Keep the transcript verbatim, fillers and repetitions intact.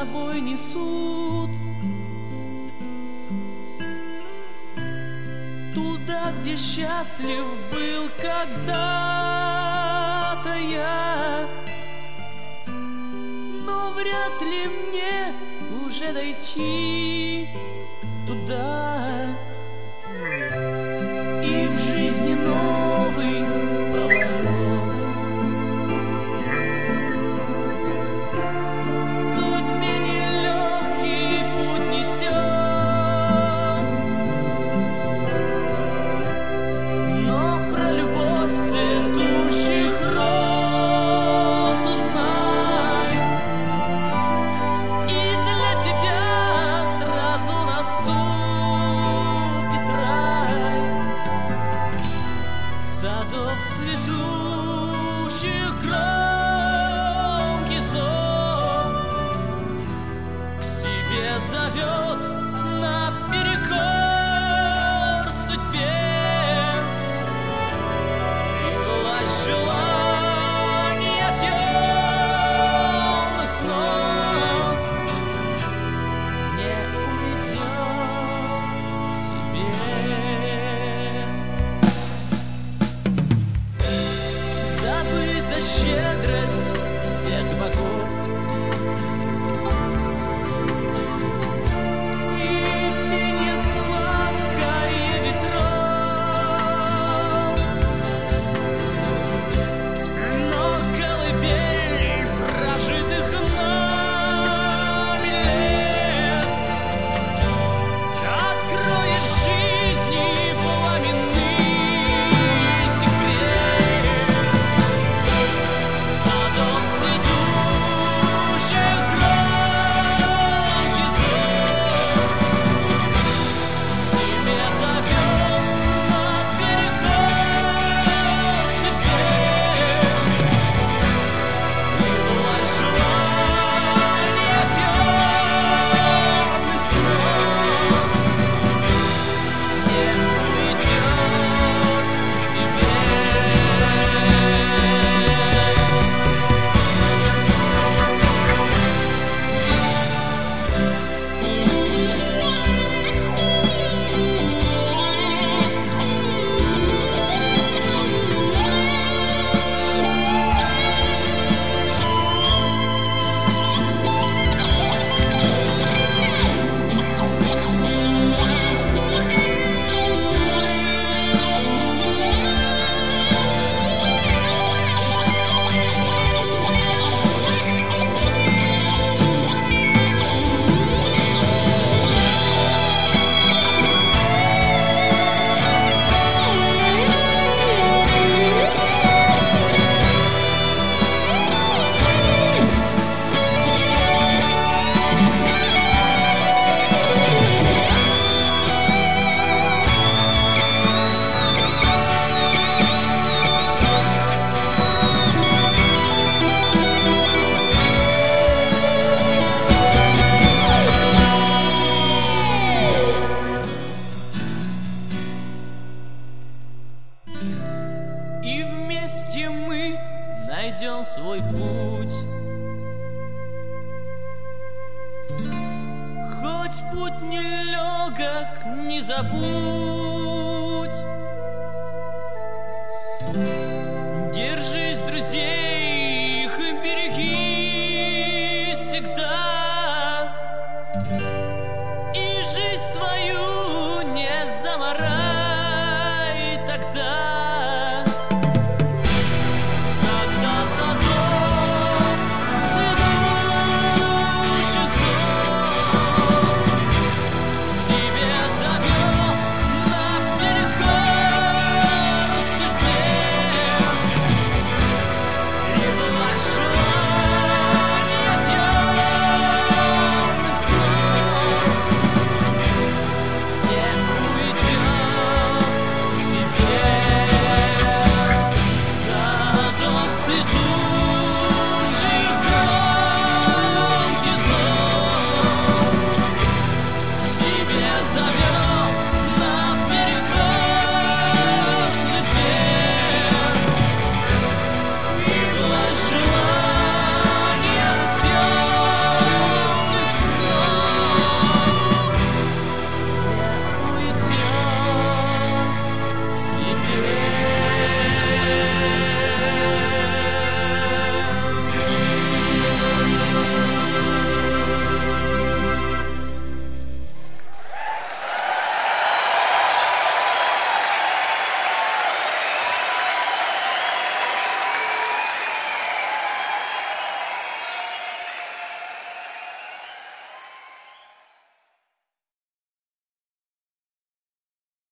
тобой несут туда, где счастлив был когда-то я. Но вряд ли мне уже дойти туда. И в жизни новый поворот, судьбе нелегкий путь несет. Но про любовь цветущих роз узнай, и для тебя сразу наступит рай. Садов цветущих громкий зов к себе зовет наперекор судьбе, и власть желания темных снов не уведет к себе. Забыта щедрость всех богов, и пенье сладкое ветров. Но колыбель прожитых нами лет откроет жизни пламенный секрет. Садов цветущих громкий зов к себе зовет наперекор судьбе, и власть желания темных снов не уведет к себе. И вместе мы найдем свой путь. Хоть путь нелегок, не забудь.